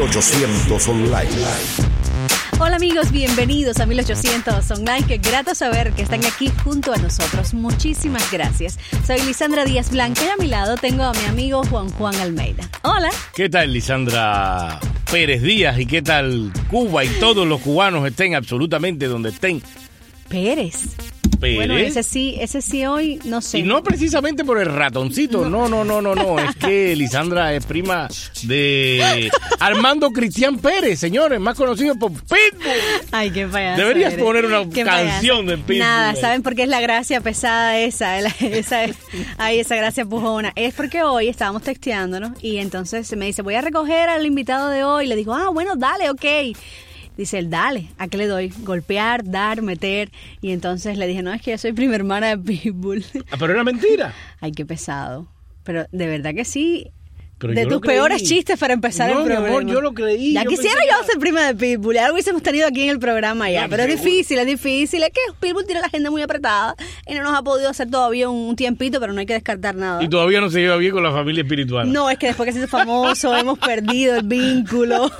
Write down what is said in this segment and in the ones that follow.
1800 Online. Hola amigos, bienvenidos a 1800 Online. Qué grato saber que están aquí junto a nosotros. Muchísimas gracias. Soy Lisandra Díaz Blanca y a mi lado tengo a mi amigo Juan Almeida. Hola. ¿Qué tal, Lisandra Pérez Díaz? ¿Y qué tal Cuba y todos los cubanos estén absolutamente donde estén? Pérez. Bueno, ese sí hoy, no sé. Y no precisamente por el ratoncito, no. Es que Lisandra es prima de Armando Cristian Pérez, señores, más conocido por Pitbull. Ay, qué payaso. Deberías poner una canción de Pitbull. Nada, ¿saben por qué es la gracia pesada esa? Esa gracia pujona. Es porque hoy estábamos texteándonos y entonces me dice, voy a recoger al invitado de hoy. Le digo, bueno, dale, ok. Dice él, dale, ¿a qué le doy? Golpear, dar, meter. Y entonces le dije, no, es que yo soy prima hermana de Pitbull. Pero era mentira. Ay, qué pesado. Pero de verdad que sí. Pero de tus peores chistes para empezar el programa. No, mi amor, yo lo creí. Ya quisiera yo ser prima de Pitbull. Ya lo hubiésemos tenido aquí en el programa ya. Pero es difícil. Es que Pitbull tiene la agenda muy apretada y no nos ha podido hacer todavía un tiempito, pero no hay que descartar nada. Y todavía no se lleva bien con la familia espiritual. No, es que después que se hizo famoso hemos perdido el vínculo.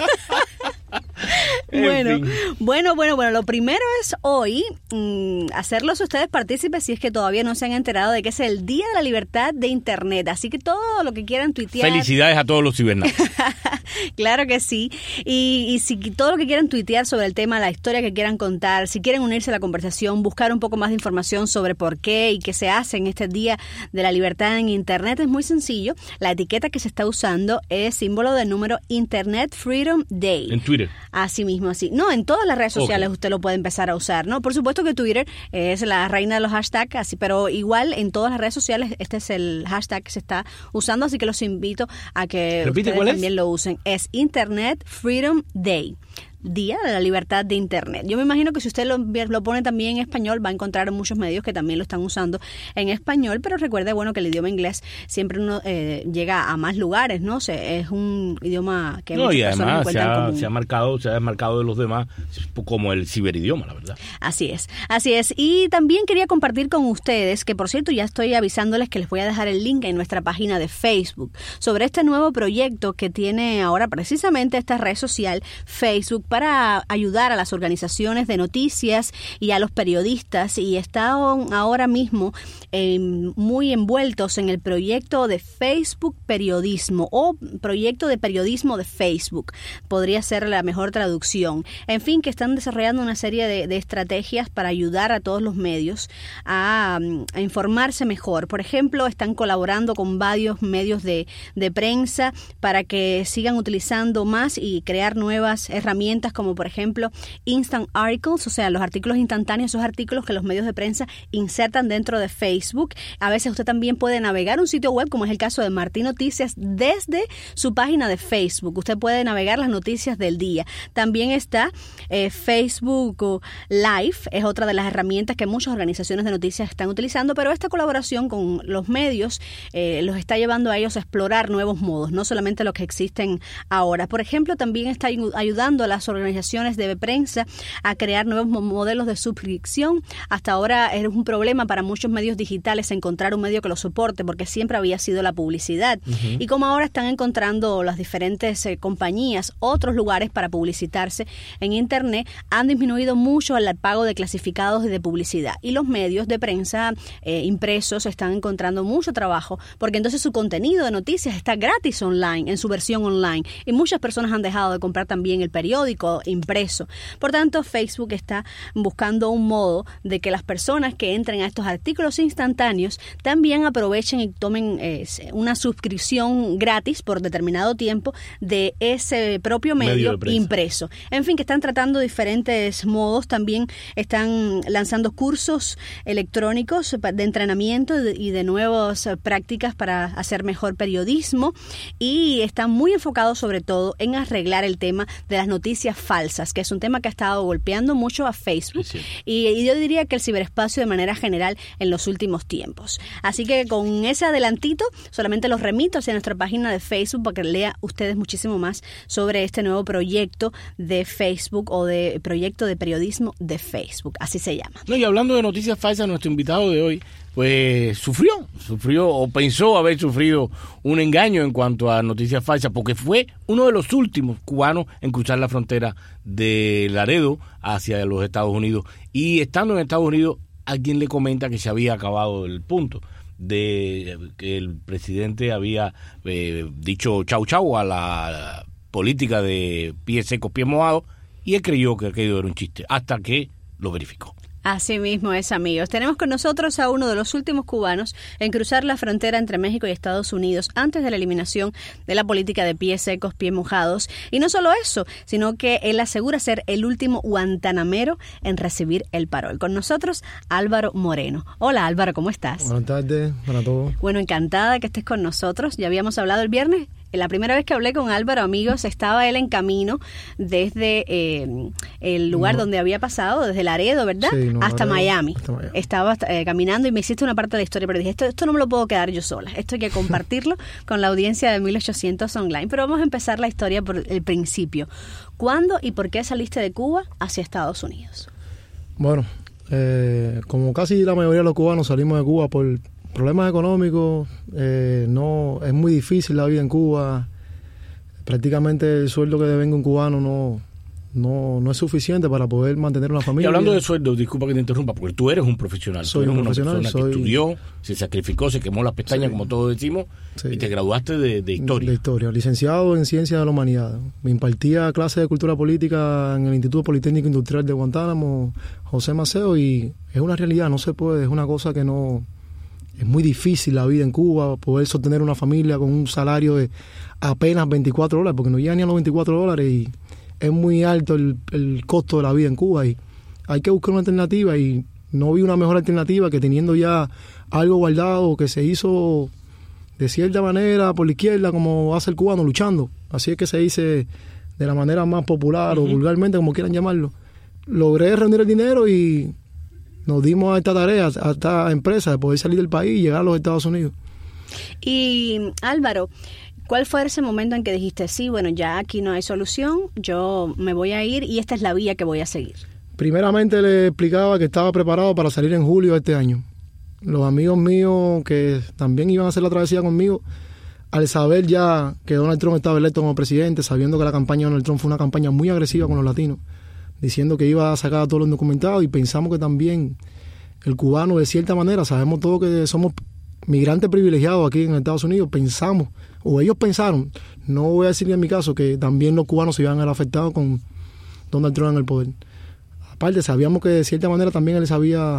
Bueno, lo primero es hoy hacerlos ustedes partícipes si es que todavía no se han enterado de que es el Día de la Libertad de Internet, así que todo lo que quieran tuitear. Felicidades a todos los cibernáuticos. Claro que sí, y si todo lo que quieran tuitear sobre el tema, la historia que quieran contar, si quieren unirse a la conversación, buscar un poco más de información sobre por qué y qué se hace en este Día de la Libertad en Internet, es muy sencillo. La etiqueta que se está usando es símbolo del número Internet Freedom Day. En Twitter. Así mismo, así. No, en todas las redes sociales usted lo puede empezar a usar, ¿no? Por supuesto que Twitter es la reina de los hashtags, así, pero igual en todas las redes sociales este es el hashtag que se está usando, así que los invito a que ustedes también lo usen. Es Internet Freedom Day. Día de la Libertad de Internet. Yo me imagino que si usted lo pone también en español, va a encontrar muchos medios que también lo están usando en español, pero recuerde, bueno, que el idioma inglés siempre uno llega a más lugares, ¿no? Es un idioma que muchas personas encuentran común. Se ha desmarcado de los demás como el ciberidioma, la verdad. Así es. Y también quería compartir con ustedes, que por cierto ya estoy avisándoles que les voy a dejar el link en nuestra página de Facebook, sobre este nuevo proyecto que tiene ahora precisamente esta red social, Facebook, para ayudar a las organizaciones de noticias y a los periodistas, y están ahora mismo muy envueltos en el proyecto de Facebook Periodismo o proyecto de periodismo de Facebook, podría ser la mejor traducción. En fin, que están desarrollando una serie de estrategias para ayudar a todos los medios a informarse mejor. Por ejemplo, están colaborando con varios medios de prensa para que sigan utilizando más y crear nuevas herramientas, como por ejemplo Instant Articles, o sea, los artículos instantáneos, esos artículos que los medios de prensa insertan dentro de Facebook. A veces usted también puede navegar un sitio web, como es el caso de Martín Noticias, desde su página de Facebook. Usted puede navegar las noticias del día. También está Facebook Live, es otra de las herramientas que muchas organizaciones de noticias están utilizando, pero esta colaboración con los medios los está llevando a ellos a explorar nuevos modos, no solamente los que existen ahora. Por ejemplo, también está ayudando a las organizaciones de prensa a crear nuevos modelos de suscripción. Hasta ahora es un problema para muchos medios digitales encontrar un medio que lo soporte, porque siempre había sido la publicidad. Y como ahora están encontrando las diferentes compañías otros lugares para publicitarse en Internet, han disminuido mucho el pago de clasificados de publicidad. Y los medios de prensa impresos están encontrando mucho trabajo, porque entonces su contenido de noticias está gratis online, en su versión online. Y muchas personas han dejado de comprar también el periódico impreso. Por tanto, Facebook está buscando un modo de que las personas que entren a estos artículos instantáneos también aprovechen y tomen una suscripción gratis por determinado tiempo de ese propio medio impreso. En fin, que están tratando diferentes modos. También están lanzando cursos electrónicos de entrenamiento y de nuevas prácticas para hacer mejor periodismo, y están muy enfocados sobre todo en arreglar el tema de las noticias falsas, que es un tema que ha estado golpeando mucho a Facebook, y yo diría que el ciberespacio de manera general en los últimos tiempos. Así que con ese adelantito solamente los remito hacia nuestra página de Facebook para que lea ustedes muchísimo más sobre este nuevo proyecto de Facebook, o de proyecto de periodismo de Facebook, así se llama. No, y hablando de noticias falsas, nuestro invitado de hoy pues sufrió o pensó haber sufrido un engaño en cuanto a noticias falsas, porque fue uno de los últimos cubanos en cruzar la frontera de Laredo hacia los Estados Unidos. Y estando en Estados Unidos, alguien le comenta que se había acabado el punto de que el presidente había dicho chau chau a la política de pies secos, pies mojados, y él creyó que aquello era un chiste, hasta que lo verificó. Así mismo es, amigos. Tenemos con nosotros a uno de los últimos cubanos en cruzar la frontera entre México y Estados Unidos antes de la eliminación de la política de pies secos, pies mojados. Y no solo eso, sino que él asegura ser el último guantanamero en recibir el parol. Con nosotros, Álvaro Moreno. Hola, Álvaro, ¿cómo estás? Buenas tardes para todos. Bueno, encantada que estés con nosotros. Ya habíamos hablado el viernes. La primera vez que hablé con Álvaro, amigos, estaba él en camino desde el lugar donde había pasado, desde Laredo, ¿verdad? Sí, hasta Miami. Hasta Miami. Estaba caminando y me hiciste una parte de la historia, pero dije, esto no me lo puedo quedar yo sola. Esto hay que compartirlo con la audiencia de 1800 Online. Pero vamos a empezar la historia por el principio. ¿Cuándo y por qué saliste de Cuba hacia Estados Unidos? Bueno, como casi la mayoría de los cubanos salimos de Cuba por problemas económicos, no es muy difícil la vida en Cuba. Prácticamente el sueldo que devenga un cubano no es suficiente para poder mantener una familia. Y hablando de sueldo, disculpa que te interrumpa, porque tú eres un profesional. Soy un profesional. Una persona que estudió, se sacrificó, se quemó las pestañas, sí, como todos decimos, sí, y te graduaste de historia. De historia, licenciado en Ciencias de la Humanidad. Me impartía clases de Cultura Política en el Instituto Politécnico Industrial de Guantánamo, José Maceo, y es una realidad, no se puede, es una cosa que no... Es muy difícil la vida en Cuba, poder sostener una familia con un salario de apenas $24, porque no llega ni a los $24 y es muy alto el costo de la vida en Cuba y hay que buscar una alternativa y no vi una mejor alternativa que teniendo ya algo guardado que se hizo de cierta manera por la izquierda como hace el cubano luchando, así es que se dice de la manera más popular o vulgarmente como quieran llamarlo. Logré reunir el dinero y nos dimos a esta tarea, a esta empresa de poder salir del país y llegar a los Estados Unidos. Y Álvaro, ¿cuál fue ese momento en que dijiste, sí, bueno, ya aquí no hay solución, yo me voy a ir y esta es la vía que voy a seguir? Primeramente le explicaba que estaba preparado para salir en julio de este año. Los amigos míos que también iban a hacer la travesía conmigo, al saber ya que Donald Trump estaba electo como presidente, sabiendo que la campaña de Donald Trump fue una campaña muy agresiva con los latinos, diciendo que iba a sacar a todos los indocumentados, y pensamos que también el cubano, de cierta manera, sabemos todos que somos migrantes privilegiados aquí en Estados Unidos, pensamos, o ellos pensaron, no voy a decir en mi caso, que también los cubanos se iban a ver afectados con Donald Trump en el poder. Aparte, sabíamos que de cierta manera también él se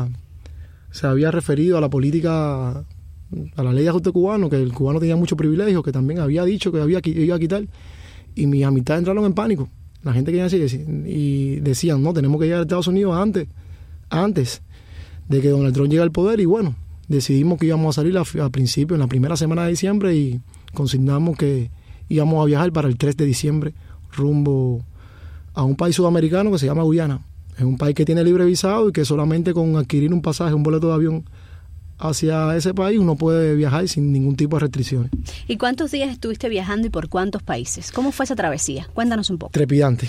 había referido a la política, a la ley de ajuste cubano, que el cubano tenía muchos privilegios, que también había dicho que iba a quitar, y mis amistades entraron en pánico. La gente quería decir, y decían, no, tenemos que llegar a Estados Unidos antes de que Donald Trump llegue al poder. Y bueno, decidimos que íbamos a salir al principio, en la primera semana de diciembre, y consignamos que íbamos a viajar para el 3 de diciembre rumbo a un país sudamericano que se llama Guyana. Es un país que tiene libre visado y que solamente con adquirir un pasaje, un boleto de avión hacia ese país, uno puede viajar sin ningún tipo de restricciones. ¿Y cuántos días estuviste viajando y por cuántos países? ¿Cómo fue esa travesía? Cuéntanos un poco. Trepidante.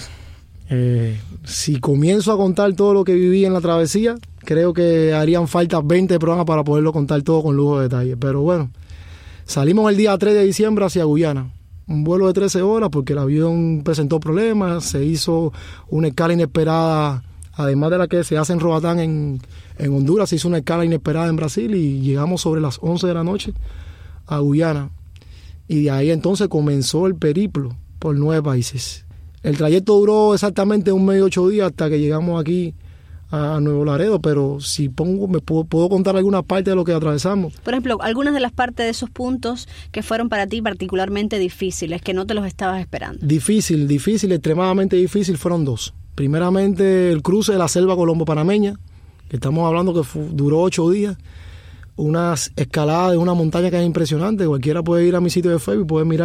Si comienzo a contar todo lo que viví en la travesía, creo que harían falta 20 programas para poderlo contar todo con lujo de detalle. Pero bueno, salimos el día 3 de diciembre hacia Guyana. Un vuelo de 13 horas porque el avión presentó problemas, se hizo una escala inesperada, además de la que se hace en Roatán en Honduras, se hizo una escala inesperada en Brasil y llegamos sobre las 11 de la noche a Guyana. Y de ahí entonces comenzó el periplo por 9 países. El trayecto duró exactamente 1 mes y 8 días hasta que llegamos aquí a Nuevo Laredo, pero si puedo contar algunas partes de lo que atravesamos. Por ejemplo, algunas de las partes de esos puntos que fueron para ti particularmente difíciles, que no te los estabas esperando. Difícil, extremadamente difícil, fueron 2. Primeramente, el cruce de la selva colombo-panameña, que estamos hablando que duró 8 días. Unas escaladas de una montaña que es impresionante. Cualquiera puede ir a mi sitio de Facebook y puede mirar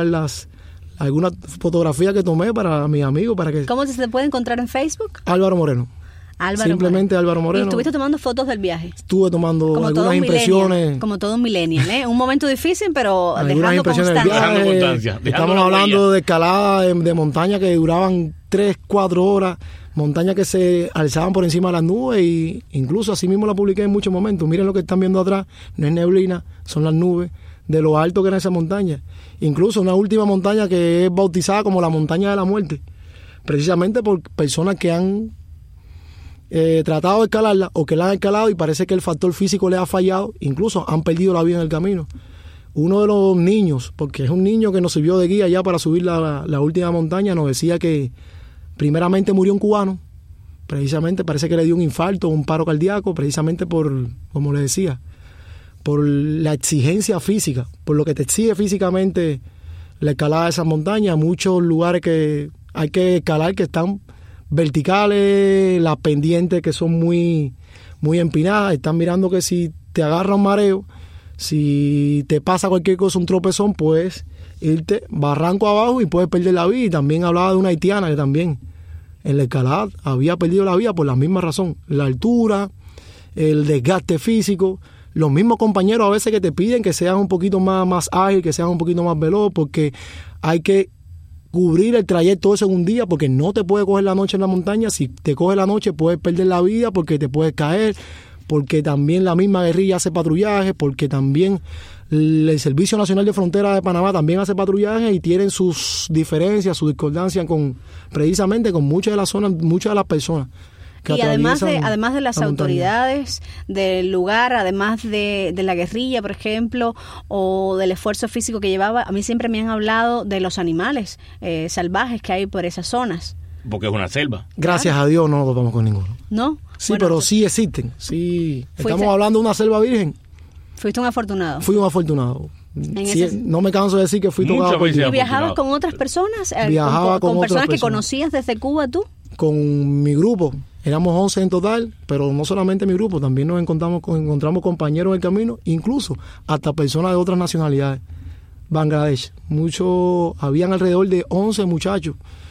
algunas fotografías que tomé para mis amigos. ¿Cómo se te puede encontrar en Facebook? Álvaro Moreno. simplemente Álvaro Moreno. ¿Y estuviste tomando fotos del viaje? Estuve tomando como algunas impresiones. Como todo un millennial, ¿eh? Un momento difícil, pero dejando constancia. Estamos hablando de escalada de montaña que duraban 3-4 horas, montañas que se alzaban por encima de las nubes, y incluso así mismo la publiqué en muchos momentos. Miren lo que están viendo atrás, no es neblina, son las nubes de lo alto que era esa montaña. Incluso una última montaña que es bautizada como la montaña de la muerte, precisamente por personas que han tratado de escalarla o que la han escalado y parece que el factor físico les ha fallado, incluso han perdido la vida en el camino. Uno de los niños, porque es un niño que nos sirvió de guía ya para subir la última montaña, nos decía que primeramente murió un cubano, precisamente parece que le dio un infarto, un paro cardíaco, precisamente por, como le decía, por la exigencia física, por lo que te exige físicamente la escalada de esas montañas. Muchos lugares que hay que escalar que están verticales, las pendientes que son muy, muy empinadas, están mirando que si te agarra un mareo, si te pasa cualquier cosa, un tropezón, puedes irte barranco abajo y puedes perder la vida. Y también hablaba de una haitiana que también en la escalada había perdido la vida por la misma razón, la altura, el desgaste físico. Los mismos compañeros a veces que te piden que seas un poquito más ágil, que seas un poquito más veloz, porque hay que cubrir el trayecto ese en un día, porque no te puede coger la noche en la montaña. Si te coge la noche puedes perder la vida, porque te puedes caer, porque también la misma guerrilla hace patrullaje, porque también el Servicio Nacional de Frontera de Panamá también hace patrullaje y tienen sus diferencias, sus discordancias precisamente con muchas de las zonas, muchas de las personas. Y además de las autoridades del lugar, además de la guerrilla, por ejemplo, o del esfuerzo físico que llevaba, a mí siempre me han hablado de los animales salvajes que hay por esas zonas. Porque es una selva. Gracias a Dios no nos topamos con ninguno. ¿No? Sí, bueno, pero sí existen. Sí, estamos hablando de una selva virgen. ¿Fuiste un afortunado? Fui un afortunado. Sí, no me canso de decir que fui tocado por Dios. ¿Y viajabas con otras personas? Viajaba con personas que conocías desde Cuba tú. Con mi grupo. Éramos 11 en total, pero no solamente mi grupo, también nos encontramos compañeros en el camino, incluso hasta personas de otras nacionalidades. Bangladesh. Habían alrededor de 11 muchachos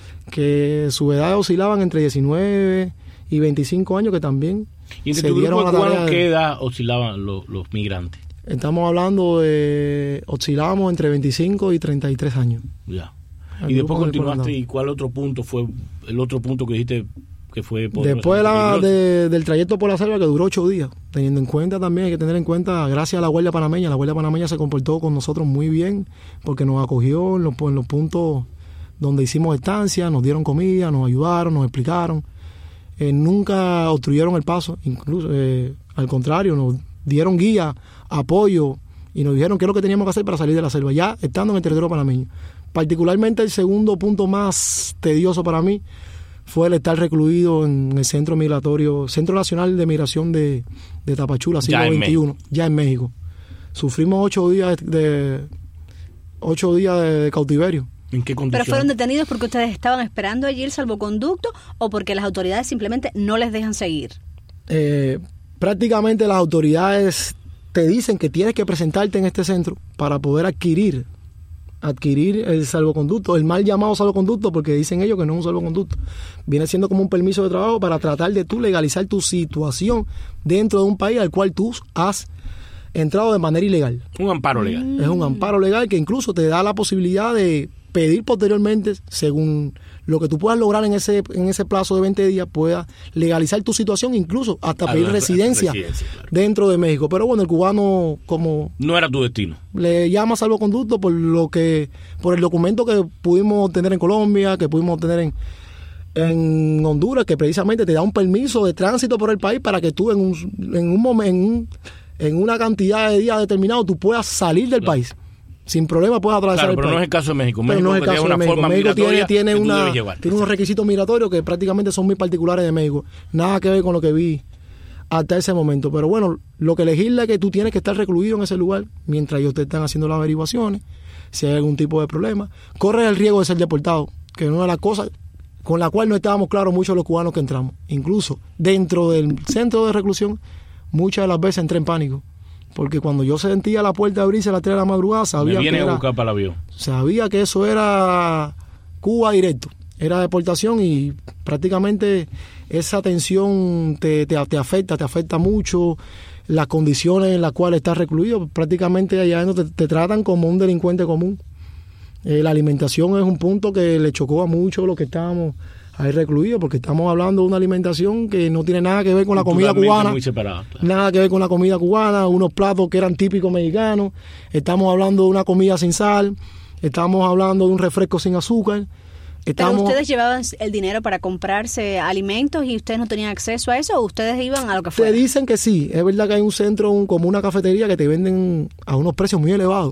que su edad oscilaban entre 19 y 25 años, que también ¿Y entre tu grupo de cubanos qué edad oscilaban los migrantes? Estamos hablando oscilábamos entre 25 y 33 años. Ya. Y después continuaste, ¿y cuál otro punto fue el otro punto que dijiste que fue después del trayecto por la selva, que duró 8 días? Teniendo en cuenta también, hay que tener en cuenta, gracias a la Guardia Panameña, la Guardia Panameña se comportó con nosotros muy bien, porque nos acogió en los puntos donde hicimos estancia, nos dieron comida, nos ayudaron, nos explicaron. Nunca obstruyeron el paso, incluso al contrario, nos dieron guía, apoyo, y nos dijeron qué es lo que teníamos que hacer para salir de la selva, ya estando en el territorio panameño. Particularmente el segundo punto más tedioso para mí fue el estar recluido en el Centro Nacional de Migración de Tapachula, siglo XXI, ya en México. Sufrimos 8 días de cautiverio. ¿En qué condiciones? ¿Pero fueron detenidos porque ustedes estaban esperando allí el salvoconducto o porque las autoridades simplemente no les dejan seguir? Prácticamente las autoridades te dicen que tienes que presentarte en este centro para poder adquirir el salvoconducto, el mal llamado salvoconducto, porque dicen ellos que no es un salvoconducto. Viene siendo como un permiso de trabajo para tratar de tú legalizar tu situación dentro de un país al cual tú has entrado de manera ilegal. Un amparo legal. Es un amparo legal que incluso te da la posibilidad de pedir posteriormente, según lo que tú puedas lograr en ese plazo de 20 días, puedas legalizar tu situación, incluso hasta pedir residencia claro, dentro de México. Pero bueno, el cubano, como no era tu destino, le llama salvoconducto por el documento que pudimos obtener en Colombia, que pudimos obtener en Honduras, que precisamente te da un permiso de tránsito por el país para que tú en una cantidad de días determinados tú puedas salir del país. Sin problema puedes atravesar el país. Pero no es el caso de México. No es el caso de México. México tiene unos requisitos migratorios que prácticamente son muy particulares de México. Nada que ver con lo que vi hasta ese momento. Pero bueno, lo que legisla es que tú tienes que estar recluido en ese lugar mientras ellos te están haciendo las averiguaciones. Si hay algún tipo de problema, corres el riesgo de ser deportado, que es una de las cosas con la cual no estábamos claros muchos de los cubanos que entramos. Incluso dentro del centro de reclusión, muchas de las veces entré en pánico. Porque cuando yo sentía la puerta abrirse a las 3 de la madrugada, sabía que a buscar para el avión. Sabía que eso era Cuba directo. era deportación y prácticamente esa tensión te afecta mucho, las condiciones en las cuales estás recluido, prácticamente allá te tratan como un delincuente común. La alimentación es un punto que le chocó a muchos los que estábamos ahí recluidos, porque estamos hablando de una alimentación que no tiene nada que ver con la comida cubana, muy separada, claro. Nada que ver con la comida cubana, unos platos que eran típicos mexicanos, estamos hablando de una comida sin sal, estamos hablando de un refresco sin azúcar. ¿Pero ustedes llevaban el dinero para comprarse alimentos y ustedes no tenían acceso a eso o ustedes iban a lo que fuera? Te dicen que sí, es verdad que hay un centro como una cafetería que te venden a unos precios muy elevados,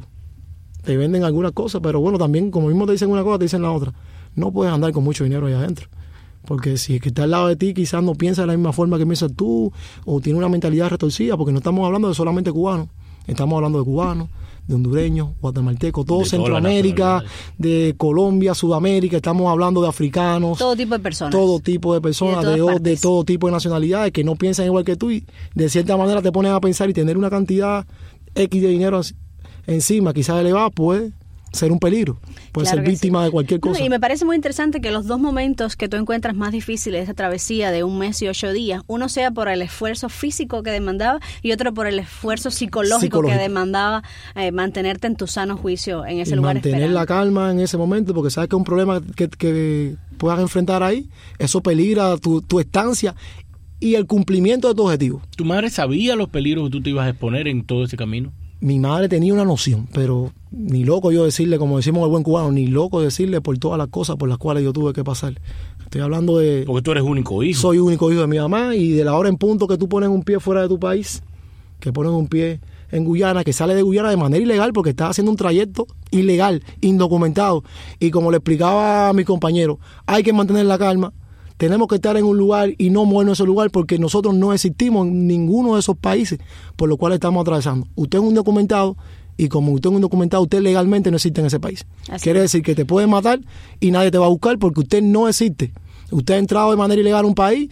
te venden algunas cosas, pero bueno, también como mismo te dicen una cosa, te dicen la otra. No puedes andar con mucho dinero allá adentro, porque si el que está al lado de ti quizás no piensa de la misma forma que piensas tú o tiene una mentalidad retorcida, porque no estamos hablando de solamente cubanos, estamos hablando de cubanos, de hondureños, guatemaltecos, todo Centroamérica, de Colombia, Sudamérica, estamos hablando de africanos. Todo tipo de personas. Todo tipo de personas, de todo tipo de nacionalidades que no piensan igual que tú y de cierta manera te pones a pensar y tener una cantidad X de dinero encima, quizás elevada, puede ser un peligro, puede ser víctima de cualquier cosa. Y me parece muy interesante que los dos momentos que tú encuentras más difíciles de esta travesía de 1 mes y 8 días, uno sea por el esfuerzo físico que demandaba y otro por el esfuerzo psicológico. Que demandaba mantenerte en tu sano juicio en ese lugar mantener esperando. La calma en ese momento, porque sabes que es un problema que puedas enfrentar ahí, eso peligra tu estancia y el cumplimiento de tu objetivo. ¿Tu madre sabía los peligros que tú te ibas a exponer en todo ese camino? Mi madre tenía una noción, pero ni loco yo decirle, como decimos el buen cubano, ni loco decirle por todas las cosas por las cuales yo tuve que pasar. Estoy hablando de... Porque tú eres único hijo. Soy único hijo de mi mamá y de la hora en punto que tú pones un pie fuera de tu país, que pones un pie en Guyana, que sale de Guyana de manera ilegal porque estás haciendo un trayecto ilegal, indocumentado. Y como le explicaba a mi compañero, hay que mantener la calma. Tenemos que estar en un lugar y no movernos en ese lugar porque nosotros no existimos en ninguno de esos países por los cuales estamos atravesando. Usted es un documentado y como usted es un documentado, usted legalmente no existe en ese país. Quiere decir que te pueden matar y nadie te va a buscar porque usted no existe. Usted ha entrado de manera ilegal a un país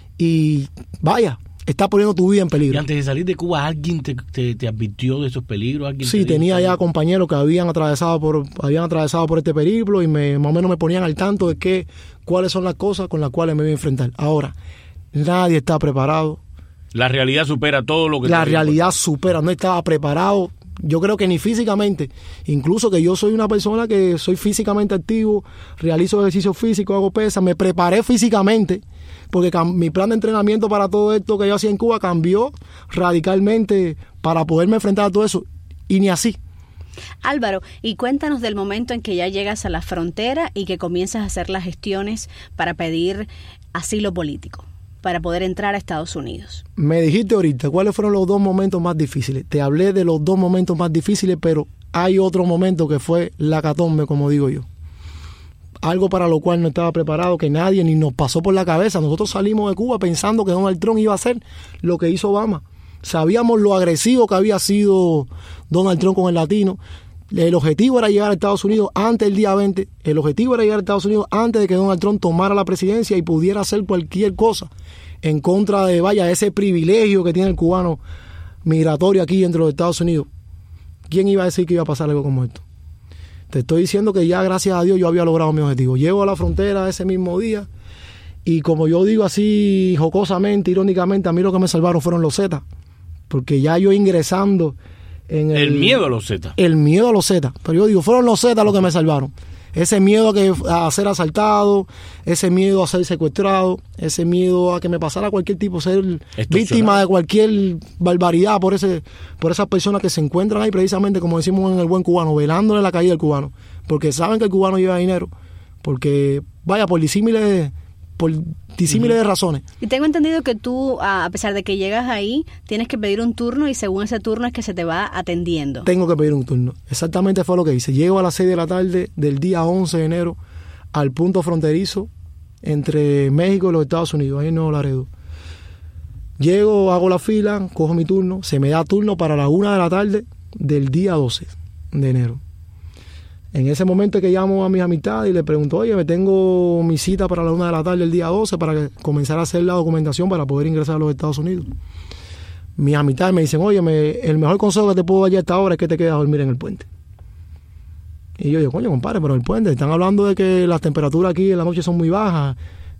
y vaya, está poniendo tu vida en peligro. ¿Y antes de salir de Cuba alguien te advirtió de esos peligros? Sí, tenía ya compañeros que habían atravesado por este periplo y más o menos me ponían al tanto de cuáles son las cosas con las cuales me voy a enfrentar. Ahora, nadie está preparado. La realidad supera todo lo que... La realidad supera, no estaba preparado. Yo creo que ni físicamente, incluso que yo soy una persona que soy físicamente activo, realizo ejercicio físico, hago pesas, me preparé físicamente, porque mi plan de entrenamiento para todo esto que yo hacía en Cuba cambió radicalmente para poderme enfrentar a todo eso, y ni así. Álvaro, y cuéntanos del momento en que ya llegas a la frontera y que comienzas a hacer las gestiones para pedir asilo político, para poder entrar a Estados Unidos. Me dijiste ahorita cuáles fueron los 2 momentos más difíciles. Te hablé de los 2 momentos más difíciles, pero hay otro momento que fue la catombe, como digo yo. Algo para lo cual no estaba preparado, que nadie ni nos pasó por la cabeza. Nosotros salimos de Cuba pensando que Donald Trump iba a hacer lo que hizo Obama. Sabíamos lo agresivo que había sido Donald Trump con el latino. El objetivo era llegar a Estados Unidos antes del día 20. El objetivo era llegar a Estados Unidos antes de que Donald Trump tomara la presidencia y pudiera hacer cualquier cosa en contra de, ese privilegio que tiene el cubano migratorio aquí dentro de los Estados Unidos. ¿Quién iba a decir que iba a pasar algo como esto? Te estoy diciendo que ya, gracias a Dios, yo había logrado mi objetivo. Llego a la frontera ese mismo día y como yo digo así jocosamente, irónicamente, a mí lo que me salvaron fueron los Zetas. Porque ya yo ingresando en el miedo a los Zetas. El miedo a los Zetas. Pero yo digo, fueron los Zetas los que me salvaron. Ese miedo a ser asaltado, ese miedo a ser secuestrado, ese miedo a que me pasara cualquier tipo, ser víctima de cualquier barbaridad por esas personas que se encuentran ahí precisamente, como decimos en el buen cubano, velándole la caída del cubano. Porque saben que el cubano lleva dinero. Porque, por disímiles de razones. Y tengo entendido que tú, a pesar de que llegas ahí, tienes que pedir un turno y según ese turno es que se te va atendiendo. Tengo que pedir un turno. Exactamente fue lo que hice. Llego a las 6 de la tarde del día 11 de enero al punto fronterizo entre México y los Estados Unidos, ahí en Nuevo Laredo. Llego, hago la fila, cojo mi turno, se me da turno para la 1 de la tarde del día 12 de enero. En ese momento que llamo a mis amistades y les pregunto, oye, me tengo mi cita para la 1 de la tarde el día 12 para comenzar a hacer la documentación para poder ingresar a los Estados Unidos. Mis amistades me dicen, oye, el mejor consejo que te puedo dar ya a esta hora es que te quedes a dormir en el puente. Y yo digo, coño, compadre, pero el puente, están hablando de que las temperaturas aquí en la noche son muy bajas.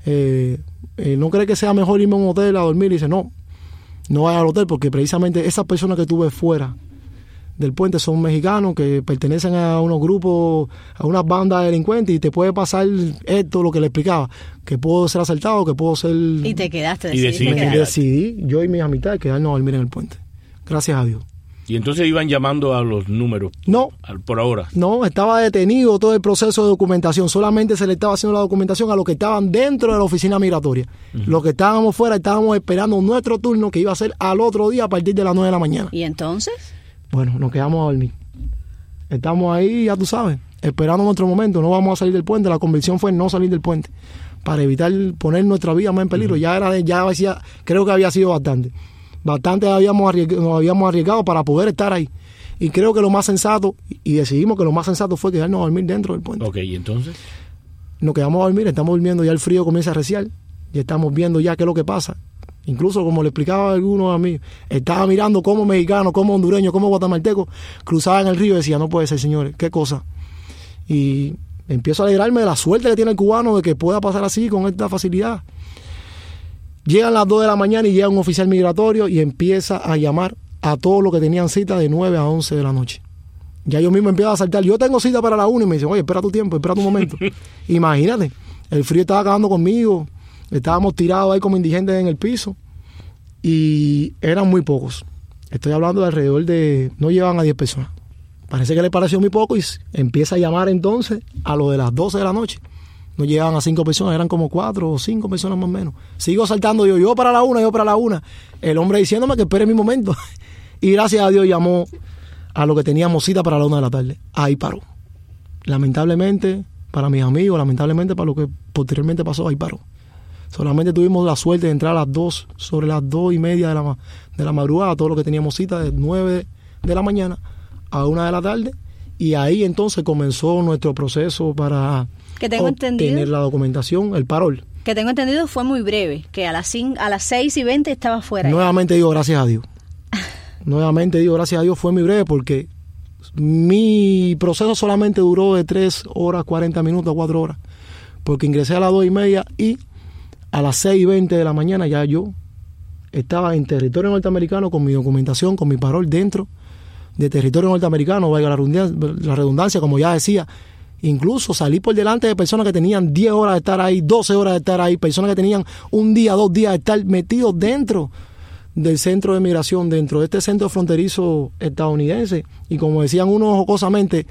¿No cree que sea mejor irme a un hotel a dormir? Y dice, no vaya al hotel porque precisamente esas personas que tú ves fuera del puente son mexicanos que pertenecen a unos grupos, a unas bandas de delincuentes y te puede pasar esto, lo que le explicaba, que puedo ser asaltado, que puedo ser... Y te quedaste, decidí yo y mis amistades quedarnos a dormir en el puente. Gracias a Dios. Y entonces iban llamando a los números. No. Por ahora. No, estaba detenido todo el proceso de documentación. Solamente se le estaba haciendo la documentación a los que estaban dentro de la oficina migratoria. Los que estábamos fuera estábamos esperando nuestro turno que iba a ser al otro día a partir de las 9 de la mañana. ¿Y entonces? Bueno, nos quedamos a dormir. Estamos ahí, ya tú sabes, esperando nuestro momento. No vamos a salir del puente. La convicción fue no salir del puente para evitar poner nuestra vida más en peligro. Creo que había sido bastante. Bastante nos habíamos arriesgado para poder estar ahí. Y creo que lo más sensato, y decidimos que lo más sensato fue quedarnos a dormir dentro del puente. Ok, ¿y entonces? Nos quedamos a dormir, estamos durmiendo, ya el frío comienza a arreciar, ya estamos viendo ya qué es lo que pasa. Incluso, como le explicaba a algunos a mí, estaba mirando cómo mexicanos, cómo hondureños, cómo guatemaltecos cruzaban el río y decía, no puede ser, señores, qué cosa. Y empiezo a alegrarme de la suerte que tiene el cubano de que pueda pasar así con esta facilidad. Llegan las 2 de la mañana y llega un oficial migratorio y empieza a llamar a todos los que tenían cita de 9 a 11 de la noche. Ya yo mismo empiezo a saltar. Yo tengo cita para la 1 y me dicen, oye, espera tu tiempo, espera tu momento. Imagínate, el frío estaba acabando conmigo. Estábamos tirados ahí como indigentes en el piso. Y eran muy pocos. Estoy hablando de alrededor de... No llegaban a 10 personas. Parece que le pareció muy poco y empieza a llamar entonces a lo de las 12 de la noche. No llegaban a 5 personas, eran como 4 o 5 personas más o menos. Sigo saltando yo para la 1, yo para la 1. El hombre diciéndome que espere mi momento. Y gracias a Dios llamó a lo que teníamos cita para la 1 de la tarde. Ahí paró. Lamentablemente, para mis amigos, lamentablemente para lo que posteriormente pasó, ahí paró. Solamente tuvimos la suerte de entrar a las 2, sobre las 2:30 de la madrugada, todo lo que teníamos cita de 9 de la mañana a 1 de la tarde. Y ahí entonces comenzó nuestro proceso para... Que tengo obtener la documentación, el parol. Que tengo entendido fue muy breve, que a las 6:20 estaba fuera. Nuevamente digo gracias a Dios. Nuevamente digo gracias a Dios, fue muy breve porque mi proceso solamente duró de 3 horas, 40 minutos a 4 horas. Porque ingresé a las 2:30 y a las 6:20 de la mañana ya yo estaba en territorio norteamericano con mi documentación, con mi parol dentro de territorio norteamericano, valga la redundancia, como ya decía. Incluso salí por delante de personas que tenían 10 horas de estar ahí, 12 horas de estar ahí, personas que tenían 1 día, 2 días de estar metidos dentro del centro de migración, dentro de este centro fronterizo estadounidense. Y como decían unos jocosamente,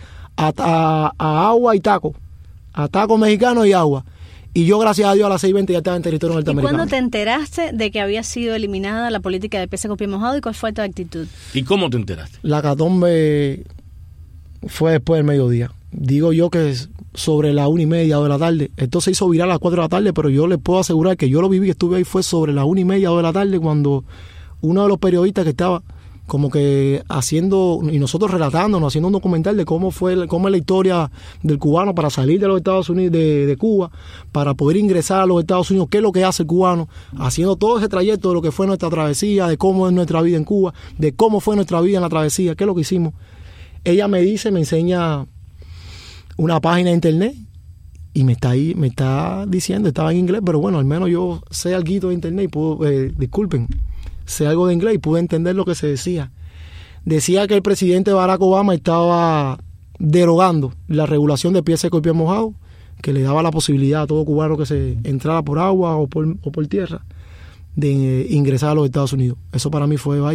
a agua y taco, a taco mexicano y agua. Y yo, gracias a Dios, a las 6:20 ya estaba en territorio norteamericano. ¿Y cuándo te enteraste de que había sido eliminada la política de pieza con pie mojado y cuál fue tu actitud? ¿Y cómo te enteraste? La catombe fue después del mediodía. Digo yo que sobre la 1:30 de la tarde. Esto se hizo viral a las 4 de la tarde, pero yo les puedo asegurar que yo lo viví, estuve ahí, fue sobre la 1:30 de la tarde cuando uno de los periodistas que estaba como que haciendo, y nosotros relatándonos, haciendo un documental de cómo es la historia del cubano para salir de los Estados Unidos, de Cuba, para poder ingresar a los Estados Unidos, qué es lo que hace el cubano, haciendo todo ese trayecto de lo que fue nuestra travesía, de cómo es nuestra vida en Cuba, de cómo fue nuestra vida en la travesía, qué es lo que hicimos. Ella me enseña una página de internet y me está diciendo, estaba en inglés, pero bueno, al menos yo sé algo de internet y sé algo de inglés y pude entender lo que se decía. Decía que el presidente Barack Obama estaba derogando la regulación de pie seco y pie mojado, que le daba la posibilidad a todo cubano que se entrara por agua o por tierra de ingresar a los Estados Unidos. Eso para mí fue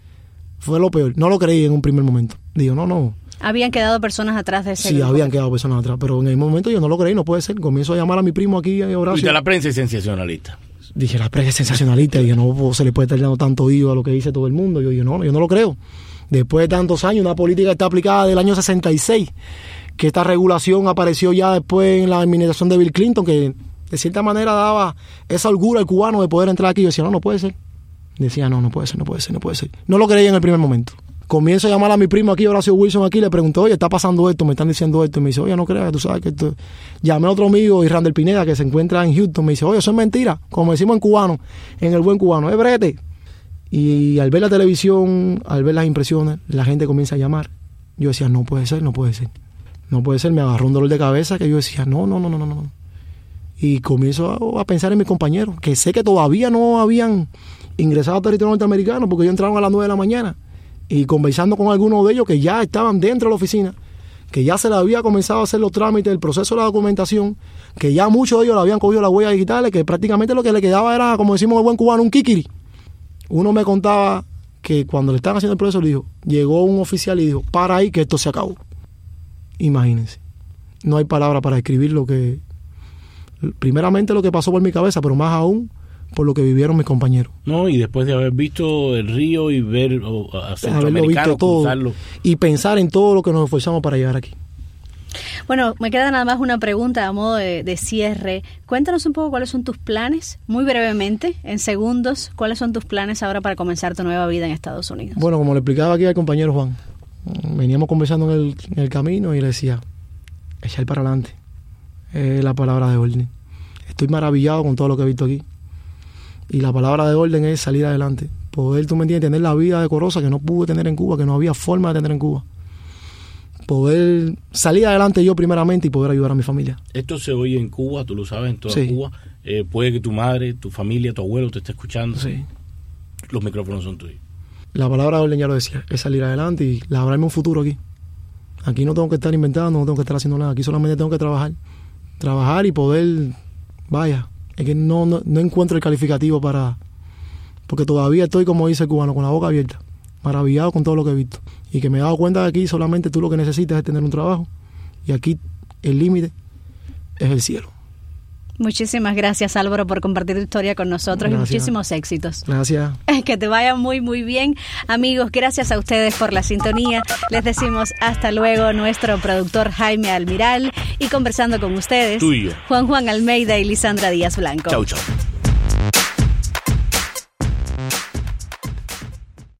lo peor. No lo creí en un primer momento. Digo, no. ¿Habían quedado personas atrás de ese Sí, grupo? habían quedado personas atrás, pero en el momento yo no lo creí, no puede ser. Comienzo a llamar a mi primo aquí, Horacio. Y la prensa es sensacionalista. Dije, la prensa es sensacionalista, y no se le puede estar dando tanto oído a lo que dice todo el mundo. Yo no lo creo. Después de tantos años, una política está aplicada del año 66, que esta regulación apareció ya después en la administración de Bill Clinton, que de cierta manera daba esa holgura al cubano de poder entrar aquí. Yo decía, no puede ser. Decía, no puede ser. No lo creí en el primer momento. Comienzo a llamar a mi primo aquí, Horacio Wilson, aquí, le pregunto, oye, está pasando esto, me están diciendo esto, y me dice, oye, no creas, tú sabes que esto... Llamé a otro amigo, Randall Pineda, que se encuentra en Houston, me dice, oye, eso es mentira, como decimos en cubano, en el buen cubano, es brete. Y al ver la televisión, al ver las impresiones, la gente comienza a llamar. Yo decía, no puede ser. No puede ser, me agarró un dolor de cabeza que yo decía, no. Y comienzo a pensar en mis compañeros, que sé que todavía no habían ingresado a territorio norteamericano, porque ellos entraron a las 9 de la mañana. Y conversando con algunos de ellos que ya estaban dentro de la oficina, que ya se le había comenzado a hacer los trámites, el proceso de la documentación, que ya muchos de ellos le habían cogido las huellas digitales, que prácticamente lo que le quedaba era, como decimos el buen cubano, un kikiri. Uno me contaba que cuando le estaban haciendo el proceso, le dijo, llegó un oficial y dijo, para ahí que esto se acabó. Imagínense. No hay palabra para describir primeramente lo que pasó por mi cabeza, pero más aún por lo que vivieron mis compañeros. No, y después de haber visto el río y ver a centroamericanos cruzarlo. Y pensar en todo lo que nos esforzamos para llegar aquí. Bueno, me queda nada más una pregunta a modo de cierre. Cuéntanos un poco cuáles son tus planes, muy brevemente, en segundos, cuáles son tus planes ahora para comenzar tu nueva vida en Estados Unidos. Bueno, como le explicaba aquí al compañero Juan, veníamos conversando en el camino y le decía, echar para adelante, la palabra de orden. Estoy maravillado con todo lo que he visto aquí. Y la palabra de orden es salir adelante. Poder, tú me entiendes, tener la vida decorosa que no pude tener en Cuba, que no había forma de tener en Cuba. Poder salir adelante yo primeramente y poder ayudar a mi familia. Esto se oye en Cuba, tú lo sabes, en toda sí. Cuba. Puede que tu madre, tu familia, tu abuelo te esté escuchando. Sí. Los micrófonos son tuyos. La palabra de orden, ya lo decía, es salir adelante y labrarme un futuro aquí. Aquí no tengo que estar inventando, no tengo que estar haciendo nada. Aquí solamente tengo que trabajar. Trabajar y poder, vaya, es que no encuentro el calificativo porque todavía estoy, como dice el cubano, con la boca abierta, maravillado con todo lo que he visto. Y que me he dado cuenta de aquí solamente tú lo que necesitas es tener un trabajo. Y aquí el límite es el cielo. Muchísimas gracias, Álvaro, por compartir tu historia con nosotros. Gracias. Y muchísimos éxitos. Gracias. Que te vaya muy, muy bien. Amigos, gracias a ustedes por la sintonía. Les decimos hasta luego, nuestro productor Jaime Almiral, y conversando con ustedes, Tuyo. Juan Almeida y Lisandra Díaz Blanco. Chau.